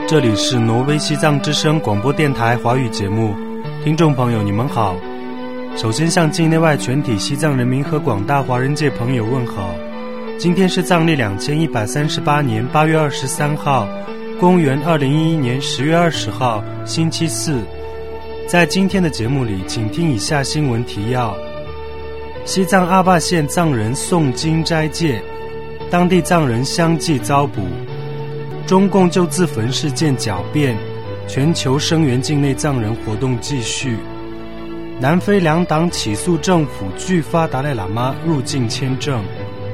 这里是挪威西藏之声广播电台华语节目，听众朋友你们好。首先向境内外全体西藏人民和广大华人界朋友问好。今天是藏历2138年8月23号，公元2011年10月20号，星期四。在今天的节目里，请听以下新闻提要：西藏阿坝县藏人诵经斋戒，当地藏人相继遭捕；中共就自焚事件狡辩，全球声援境内藏人活动继续；南非两党起诉政府拒发达赖喇嘛入境签证。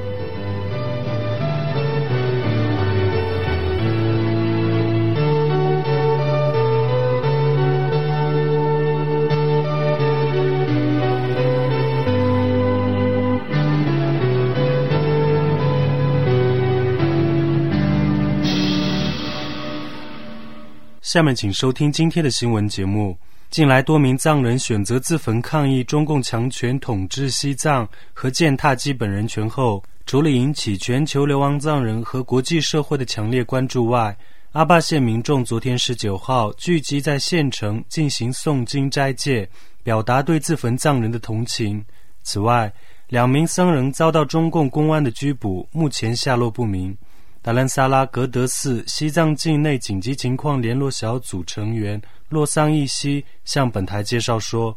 下面请收听今天的新闻节目。近来多名藏人选择自焚抗议中共强权统治西藏和践踏基本人权后，除了引起全球流亡藏人和国际社会的强烈关注外，阿坝县民众昨天19号聚集在县城进行诵经斋戒，表达对自焚藏人的同情。此外，2名僧人遭到中共公安的拘捕，目前下落不明。达兰萨拉格德寺西藏境内紧急情况联络小组成员洛桑义西向本台介绍说，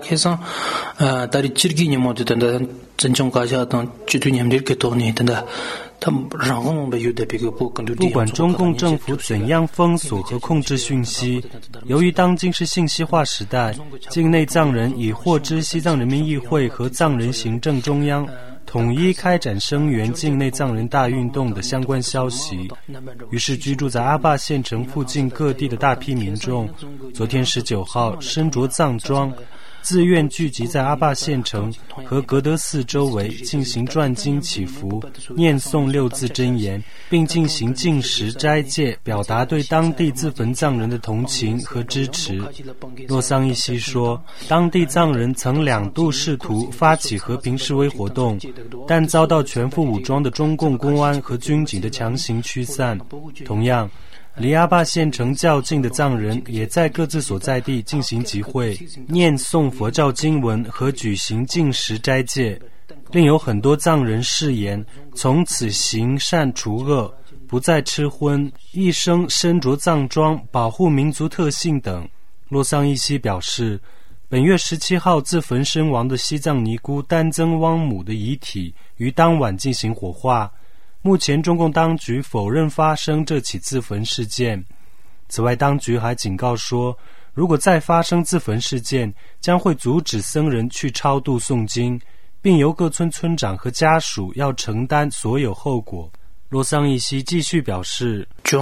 不管中共政府怎样封锁和控制讯息，由于当今是信息化时代，境内藏人已获知西藏人民议会和藏人行政中央统一开展声援境内藏人大运动的相关消息。于是居住在阿坝县城附近各地的大批民众昨天19号身着藏装，自愿聚集在阿坝县城和格德寺周围进行转经祈福，念诵6字真言，并进行禁食斋戒，表达对当地自焚藏人的同情和支持。洛桑义西说，当地藏人曾2度试图发起和平示威活动，但遭到全副武装的中共公安和军警的强行驱散。同样，离阿坝县城较近的藏人也在各自所在地进行集会，念诵佛教经文和举行禁食斋戒。另有很多藏人誓言从此行善除恶，不再吃荤，一生身着藏装，保护民族特性等。洛桑义西表示，本月17号自焚身亡的西藏尼姑丹增汪姆的遗体于当晚进行火化。目前中共当局否认发生这起自焚事件。此外，当局还警告说，如果再发生自焚事件，将会阻止僧人去超度诵经，并由各村村长和家属要承担所有后果。洛桑义西继续表示，中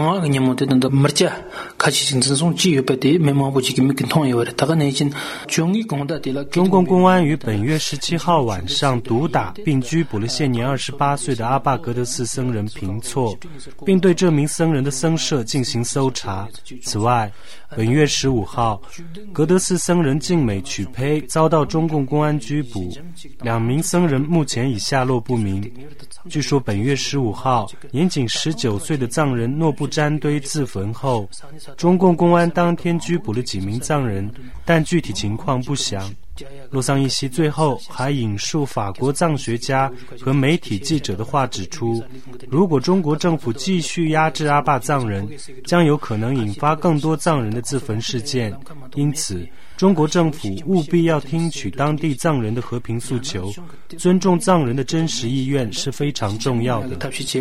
共公安于本月17号晚上毒打并拘捕了现年28岁的阿坝格德寺僧人平措，并对这名僧人的僧舍进行搜查。此外，本月15号，格德寺僧人静美曲胚遭到中共公安拘捕，2名僧人目前已下落不明。据说本月15号，年仅19岁的藏人诺布詹堆自焚后，中共公安当天拘捕了几名藏人，但具体情况不详。洛桑义西最后还引述法国藏学家和媒体记者的话指出，如果中国政府继续压制阿坝藏人，将有可能引发更多藏人的自焚事件。因此，中国政府务必要听取当地藏人的和平诉求，尊重藏人的真实意愿是非常重要的。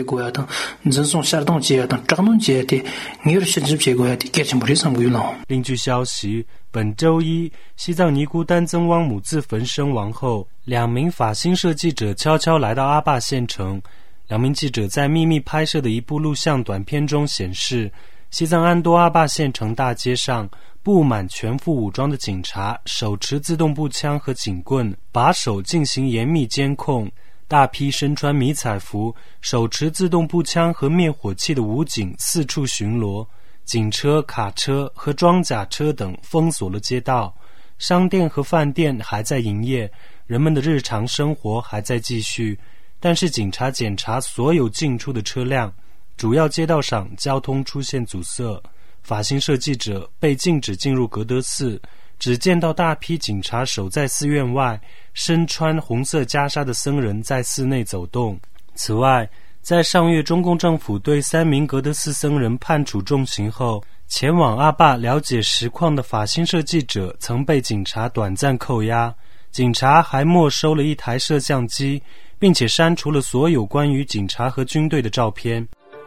另据消息，本周一，西藏尼姑丹增汪姆自焚身亡后，2名法新社记者悄悄来到阿坝县城。2名记者在秘密拍摄的一部录像短片中显示，西藏安多阿坝县城大街上布满全副武装的警察，手持自动步枪和警棍，把守进行严密监控。大批身穿迷彩服、手持自动步枪和灭火器的武警四处巡逻。警车、卡车和装甲车等封锁了街道，商店和饭店还在营业，人们的日常生活还在继续，但是警察检查所有进出的车辆，主要街道上交通出现阻塞。 法新社记者被禁止进入格德寺，只见到大批警察守在寺院外，身穿红色袈裟的僧人在寺内走动。此外，在上月中共政府对3名格德寺僧人判处重刑后，前往阿坝了解实况的法新社记者曾被警察短暂扣押，警察还没收了1台摄像机，并且删除了所有关于警察和军队的照片。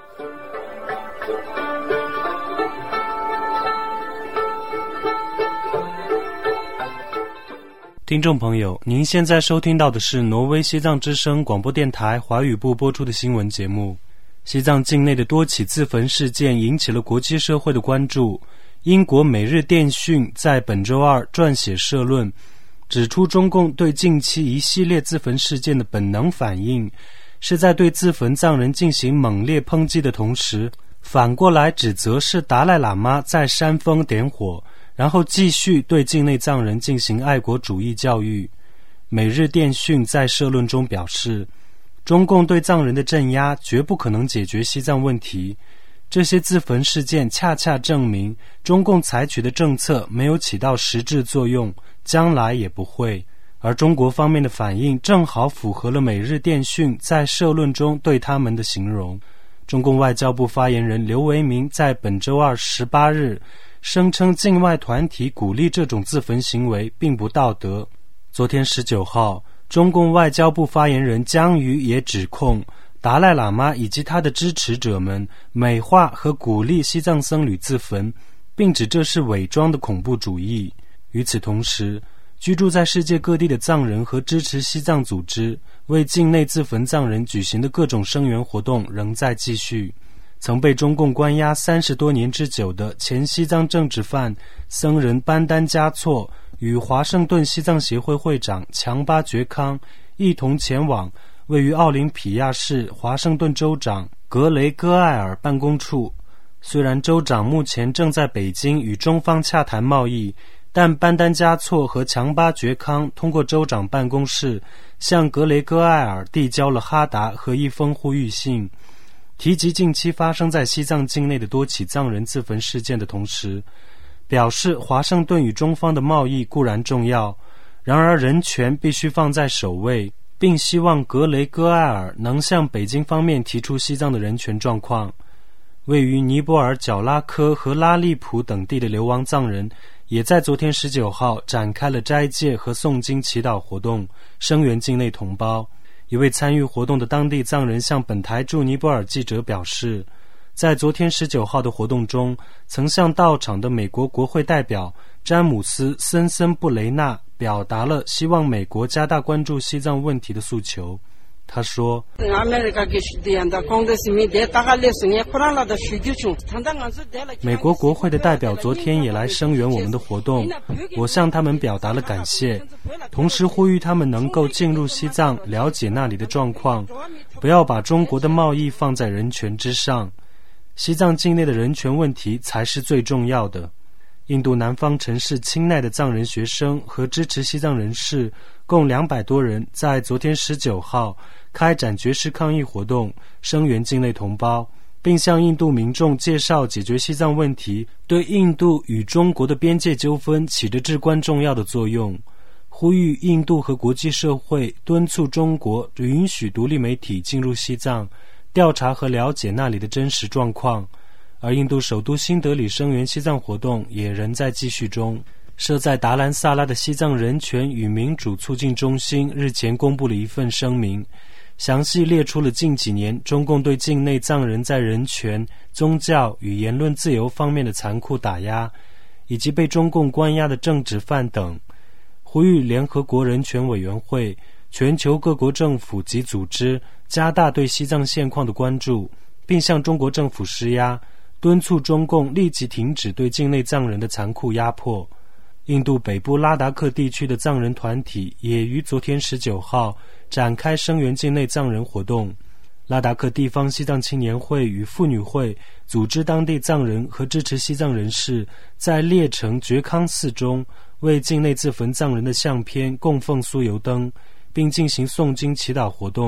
听众朋友，您现在收听到的是挪威西藏之声广播电台华语部播出的新闻节目。西藏境内的多起自焚事件引起了国际社会的关注。英国《每日电讯》在本周二撰写社论，指出中共对近期一系列自焚事件的本能反应，是在对自焚藏人进行猛烈抨击的同时，反过来指责是达赖喇嘛在煽风点火，然后继续对境内藏人进行爱国主义教育。每日电讯在社论中表示，中共对藏人的镇压绝不可能解决西藏问题，这些自焚事件恰恰证明中共采取的政策没有起到实质作用，将来也不会。而中国方面的反应正好符合了每日电讯在社论中对他们的形容。中共外交部发言人刘维明在本周二18日声称境外团体鼓励这种自焚行为并不道德。昨天19号，中共外交部发言人姜瑜也指控达赖喇嘛以及他的支持者们美化和鼓励西藏僧侣自焚，并指这是伪装的恐怖主义。与此同时，居住在世界各地的藏人和支持西藏组织为境内自焚藏人举行的各种声援活动仍在继续。曾被中共关押30多年之久的前西藏政治犯僧人班丹嘉措与华盛顿西藏协会会长强巴觉康一同前往位于奥林匹亚市华盛顿州长格雷戈艾尔办公处。虽然州长目前正在北京与中方洽谈贸易，但班丹嘉措和强巴觉康通过州长办公室向格雷戈艾尔递交了哈达和一封呼吁信，提及近期发生在西藏境内的多起藏人自焚事件的同时，表示华盛顿与中方的贸易固然重要，然而人权必须放在首位，并希望格雷戈艾尔能向北京方面提出西藏的人权状况。位于尼泊尔角拉科和拉利普等地的流亡藏人也在昨天19号展开了斋戒和诵经祈祷活动，声援境内同胞。一位参与活动的当地藏人向本台驻尼泊尔记者表示，在昨天19号的活动中，曾向到场的美国国会代表詹姆斯·森森布雷纳表达了希望美国加大关注西藏问题的诉求。他说，美国国会的代表昨天也来声援我们的活动，我向他们表达了感谢，同时呼吁他们能够进入西藏，了解那里的状况，不要把中国的贸易放在人权之上，西藏境内的人权问题才是最重要的。印度南方城市钦奈的藏人学生和支持西藏人士共200多人在昨天19号开展绝食抗议活动，声援境内同胞，并向印度民众介绍解决西藏问题对印度与中国的边界纠纷起着至关重要的作用，呼吁印度和国际社会敦促中国允许独立媒体进入西藏，调查和了解那里的真实状况。而印度首都新德里声援西藏活动也仍在继续中。设在达兰萨拉的西藏人权与民主促进中心日前公布了一份声明，详细列出了近几年中共对境内藏人在人权、宗教与言论自由方面的残酷打压，以及被中共关押的政治犯等，呼吁联合国人权委员会、全球各国政府及组织加大对西藏现况的关注，并向中国政府施压，敦促中共立即停止对境内藏人的残酷压迫。印度北部拉达克地区的藏人团体也于昨天19号展开声援境内藏人活动。拉达克地方西藏青年会与妇女会组织当地藏人和支持西藏人士在列城觉康寺中为境内自焚藏人的相片供奉酥油灯，并进行诵经祈祷活动。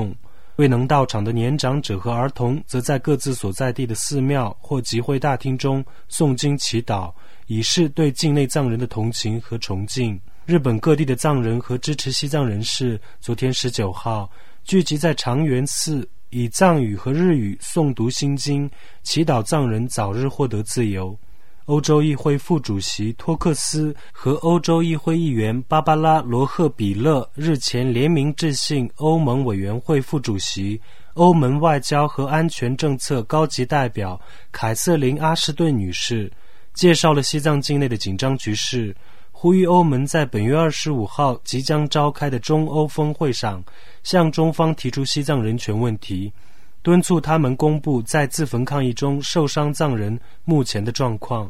未能到场的年长者和儿童则在各自所在地的寺庙或集会大厅中诵经祈祷，以示对境内藏人的同情和崇敬。日本各地的藏人和支持西藏人士昨天19号聚集在长源寺，以藏语和日语诵读心经，祈祷藏人早日获得自由。欧洲议会副主席托克斯和欧洲议会议员芭芭拉·罗赫比勒日前联名致信欧盟委员会副主席、欧盟外交和安全政策高级代表凯瑟琳·阿什顿女士，介绍了西藏境内的紧张局势，呼吁欧盟在本月25号即将召开的中欧峰会上向中方提出西藏人权问题，敦促他们公布在自焚抗议中受伤藏人目前的状况。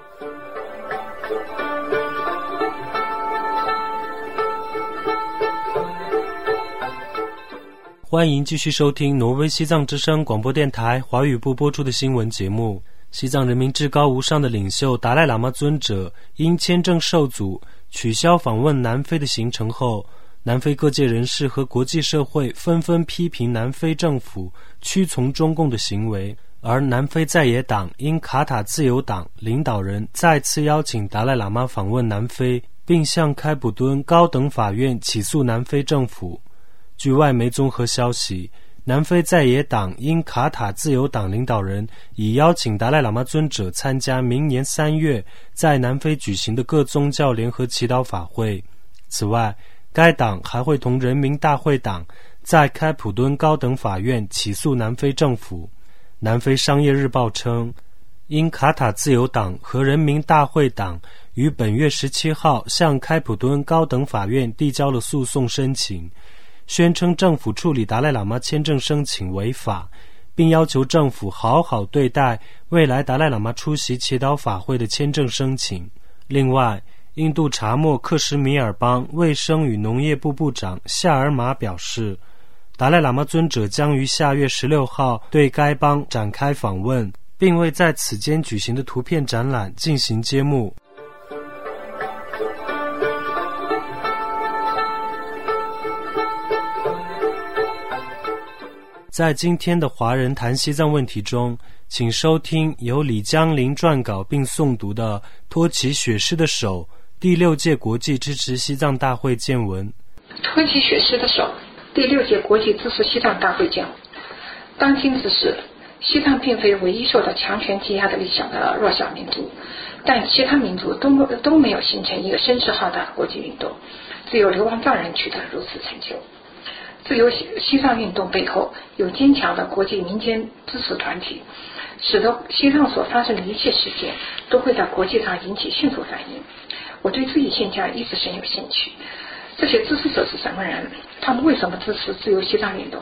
欢迎继续收听挪威西藏之声广播电台华语部播出的新闻节目。西藏人民至高无上的领袖达赖喇嘛尊者因签证受阻取消访问南非的行程后，南非各界人士和国际社会纷纷批评南非政府屈从中共的行为，而南非在野党因卡塔自由党领导人再次邀请达赖喇嘛访问南非，并向开普敦高等法院起诉南非政府。据外媒综合消息，南非在野党因卡塔自由党领导人已邀请达赖喇嘛尊者参加明年3月在南非举行的各宗教联合祈祷法会。此外，该党还会同人民大会党在开普敦高等法院起诉南非政府。南非商业日报称，因卡塔自由党和人民大会党于本月17号向开普敦高等法院递交了诉讼申请，宣称政府处理达赖喇嘛签证申请违法，并要求政府好好对待未来达赖喇嘛出席祈祷法会的签证申请。另外，印度查谟克什米尔邦卫生与农业部部长夏尔马表示，达赖喇嘛尊者将于下月16号对该邦展开访问，并为在此间举行的图片展览进行揭幕。在今天的华人谈西藏问题中，请收听由李江林撰稿并诵读的《托起雪狮的手》第6届国际支持西藏大会见闻。 托起雪狮的手，第6届国际支持西藏大会见闻。当今之时，西藏并非唯一受到强权挤压的弱小民族，但其他民族都没有形成一个声势浩大的国际运动，只有流亡藏人取得如此成就。自由西藏运动背后有坚强的国际民间支持团体，使得西藏所发生的一切事件都会在国际上引起迅速反应。我对这一现象一直深有兴趣。这些支持者是什么人？他们为什么支持自由西藏运动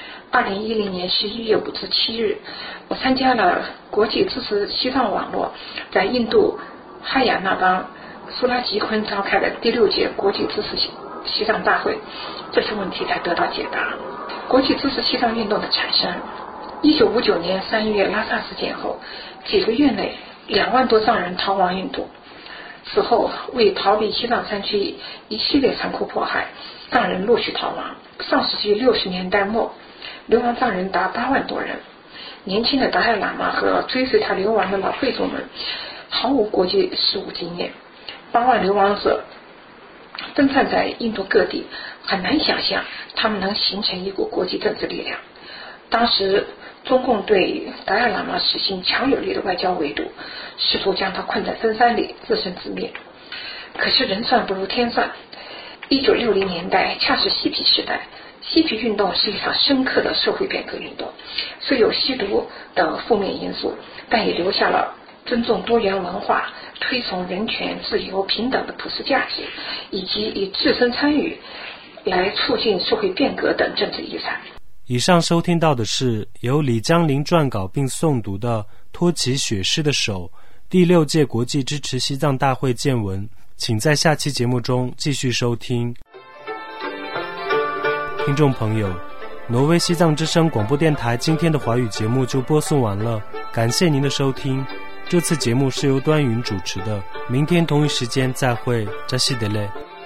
？2010年11月5至7日，我参加了国际支持西藏网络在印度哈雅那邦苏拉吉昆召开的第6届国际支持西藏大会，这些问题才得到解答。国际支持西藏运动的产生，1959年3月拉萨事件后，几个月内2万多藏人逃亡印度。此后，为逃避西藏山区一系列残酷迫害，藏人陆续逃亡。上世纪60年代末，流亡藏人达8万多人。年轻的达赖喇嘛和追随他流亡的老贵族们毫无国际事务经验，8万流亡者分散在印度各地，很难想象他们能形成一股国际政治力量。当时中共对达赖喇嘛实行强有力的外交围堵，试图将他困在深山里自生自灭。可是人算不如天算，1960年代恰是嬉皮时代，嬉皮运动是一场深刻的社会变革运动，虽有吸毒等负面因素，但也留下了尊重多元文化、推崇人权、自由、平等的普世价值，以及以自身参与来促进社会变革等政治遗产。 以上收听到的是由李江林撰稿并诵读的《托起雪狮的手》第6届国际支持西藏大会见闻，请在下期节目中继续收听。听众朋友，挪威西藏之声广播电台今天的华语节目就播送完了，感谢您的收听。这次节目是由端云主持的，明天同一时间再会，扎西德勒。